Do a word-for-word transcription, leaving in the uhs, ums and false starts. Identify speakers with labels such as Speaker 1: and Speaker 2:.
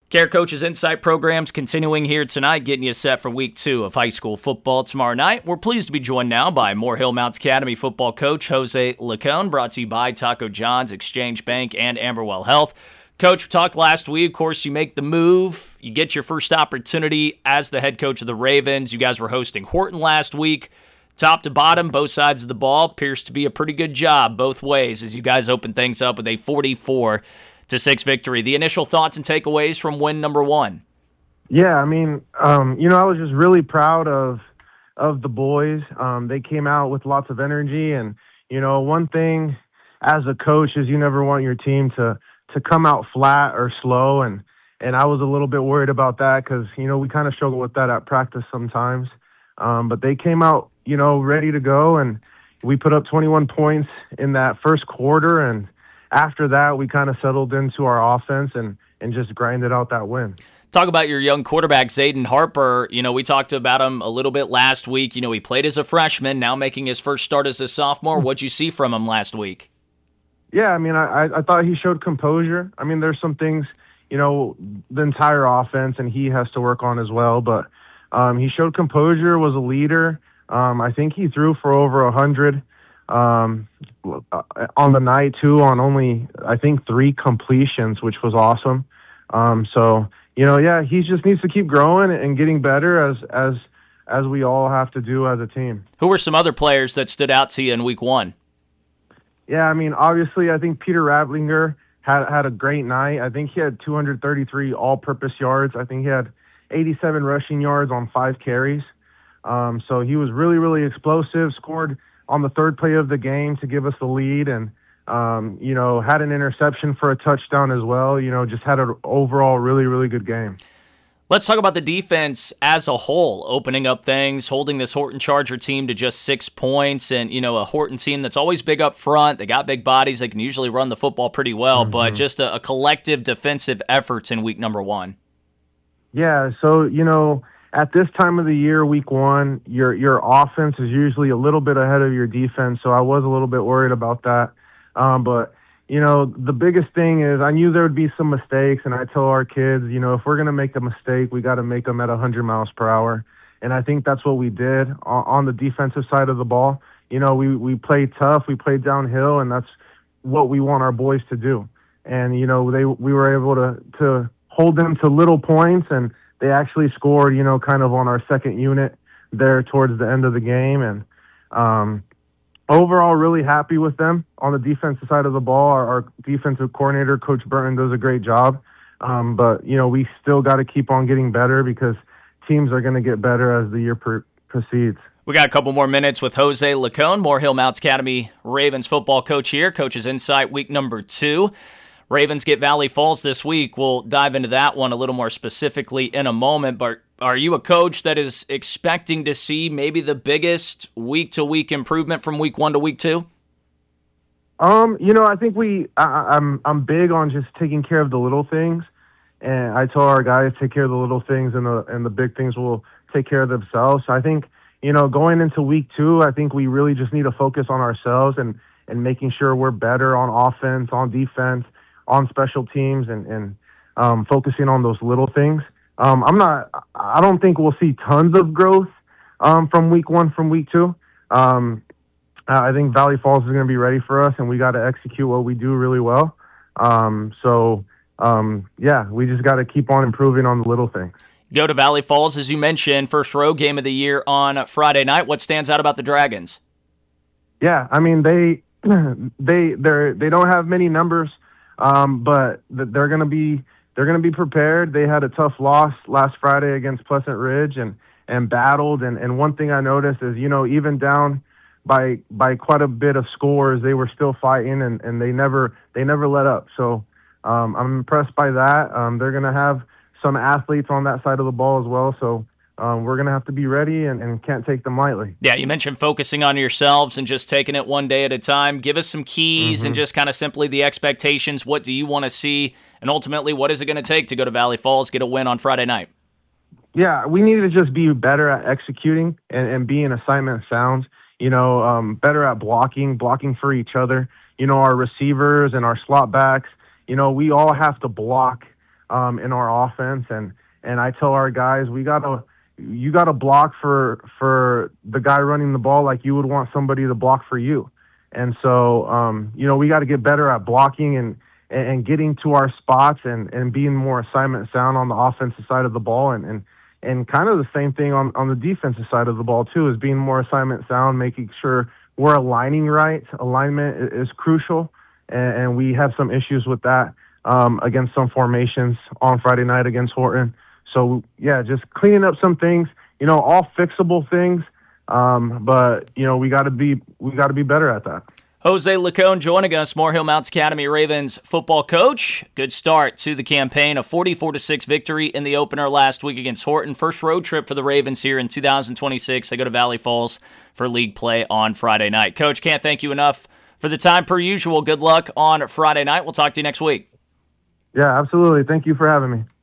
Speaker 1: Care Coaches Insight programs continuing here tonight, getting you set for week two of high school football tomorrow night. We're pleased to be joined now by Moore Hill Mounts Academy football coach Jose Lacone, brought to you by Taco John's, Exchange Bank, and Amberwell Health. Coach, we talked last week. Of course, you make the move. You get your first opportunity as the head coach of the Ravens. You guys were hosting Horton last week. Top to bottom, both sides of the ball. Appears to be a pretty good job both ways as you guys open things up with a forty-four to six victory. The initial thoughts and takeaways from win number one.
Speaker 2: Yeah, I mean, um, you know, I was just really proud of of the boys. Um, they came out with lots of energy, and you know, one thing as a coach is you never want your team to to come out flat or slow, and and I was a little bit worried about that because you know we kind of struggle with that at practice sometimes. Um, but they came out, you know, ready to go, and we put up twenty-one points in that first quarter, and after that, we kind of settled into our offense and, and just grinded out that win.
Speaker 1: Talk about your young quarterback, Zayden Harper. You know, we talked about him a little bit last week. You know, he played as a freshman, now making his first start as a sophomore. What'd you see from him last week?
Speaker 2: Yeah, I mean, I, I thought he showed composure. I mean, there's some things, you know, the entire offense, and he has to work on as well. But um, he showed composure, was a leader. Um, I think he threw for over one hundred. Um, on the night too, on only I think three completions, which was awesome. Um, so you know, yeah, he just needs to keep growing and getting better as as as we all have to do as a team.
Speaker 1: Who were some other players that stood out to you in week one?
Speaker 2: Yeah, I mean, obviously, I think Peter Rablinger had had a great night. I think he had two hundred thirty-three all-purpose yards. I think he had eighty-seven rushing yards on five carries. Um, so he was really, really explosive. Scored on the third play of the game to give us the lead, and, um, you know, had an interception for a touchdown as well. You know, just had an overall really, really good game.
Speaker 1: Let's talk about the defense as a whole, opening up things, holding this Horton Charger team to just six points, and, you know, a Horton team that's always big up front. They got big bodies. They can usually run the football pretty well, mm-hmm. but just a, a collective defensive efforts in week number one.
Speaker 2: Yeah, so, you know, at this time of the year, week one, your your offense is usually a little bit ahead of your defense, so I was a little bit worried about that. Um, but, you know, the biggest thing is I knew there would be some mistakes, and I tell our kids, you know, if we're going to make a mistake, we got to make them at one hundred miles per hour. And I think that's what we did on, on the defensive side of the ball. You know, we, we played tough, we played downhill, and that's what we want our boys to do. And, you know, they we were able to, to hold them to little points, and they actually scored, you know, kind of on our second unit there towards the end of the game. And um, overall, really happy with them on the defensive side of the ball. Our, our defensive coordinator, Coach Burton, does a great job. Um, but, you know, we still got to keep on getting better because teams are going to get better as the year pr- proceeds.
Speaker 1: We got a couple more minutes with Jose Lacone, Moore Hill Mounts Academy Ravens football coach here. Coach's Insight week number two. Ravens get Valley Falls this week. We'll dive into that one a little more specifically in a moment, but are you a coach that is expecting to see maybe the biggest week-to-week improvement from week one to week two?
Speaker 2: Um, you know, I think we, I, I'm I'm big on just taking care of the little things, and I tell our guys take care of the little things, and the and the big things will take care of themselves. So I think, you know, going into week two, I think we really just need to focus on ourselves and, and making sure we're better on offense, on defense, on special teams, and, and um, focusing on those little things. Um, I'm not, I don't think we'll see tons of growth um, from week one, from week two. Um, I think Valley Falls is going to be ready for us, and we got to execute what we do really well. Um, so, um, yeah, we just got to keep on improving on the little things.
Speaker 1: Go to Valley Falls, as you mentioned, first road game of the year on Friday night. What stands out about the Dragons?
Speaker 2: Yeah, I mean, they, they, they're, they don't have many numbers. Um, but they're going to be they're going to be prepared. They had a tough loss last Friday against Pleasant Ridge and, and battled. And, and one thing I noticed is, you know, even down by by quite a bit of scores, they were still fighting, and, and they never they never let up. So um, I'm impressed by that. Um, they're going to have some athletes on that side of the ball as well. So um, we're going to have to be ready and, and can't take them lightly.
Speaker 1: Yeah, you mentioned focusing on yourselves and just taking it one day at a time. Give us some keys mm-hmm. and just kind of simply the expectations. What do you want to see? And ultimately, what is it going to take to go to Valley Falls, get a win on Friday night?
Speaker 2: Yeah, we need to just be better at executing and, and being assignment sound. You know, um, better at blocking, blocking for each other. You know, our receivers and our slot backs, you know, we all have to block um, in our offense. And, and I tell our guys, we got to, you got to block for, for the guy running the ball like you would want somebody to block for you. And so, um, you know, we got to get better at blocking and, and getting to our spots and, and being more assignment sound on the offensive side of the ball. And, and, and kind of the same thing on, on the defensive side of the ball too, is being more assignment sound, making sure we're aligning right. Alignment is crucial. And, and we have some issues with that um, against some formations on Friday night against Horton. So yeah, just cleaning up some things, you know, all fixable things. Um, but you know, we got to be, we got to be better at that.
Speaker 1: Jose Lacone joining us, Moore Mounts Academy Ravens football coach. Good start to the campaign, a forty-four to six victory in the opener last week against Horton. First road trip for the Ravens here in two thousand twenty-six. They go to Valley Falls for league play on Friday night. Coach, can't thank you enough for the time per usual. Good luck on Friday night. We'll talk to you next week.
Speaker 2: Yeah, absolutely. Thank you for having me.